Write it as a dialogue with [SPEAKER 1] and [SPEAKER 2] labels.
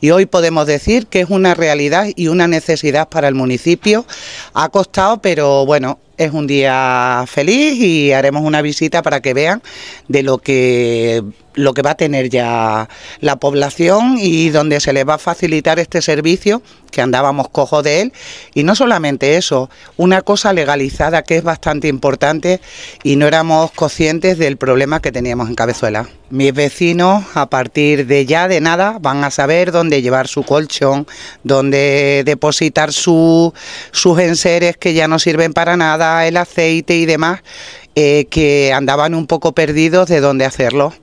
[SPEAKER 1] y hoy podemos decir que es una realidad y una necesidad para el municipio. Ha costado, pero bueno, es un día feliz y haremos una visita para que vean de lo que va a tener ya la población y donde se les va a facilitar este servicio, que andábamos cojos de él. Y no solamente eso, una cosa legalizada que es bastante importante y no éramos conscientes del problema que teníamos en Cabezuela. Mis vecinos, a partir de ya de nada, van a saber dónde llevar su colchón, dónde depositar sus enseres que ya no sirven para nada, el aceite y demás, que andaban un poco perdidos de dónde hacerlo.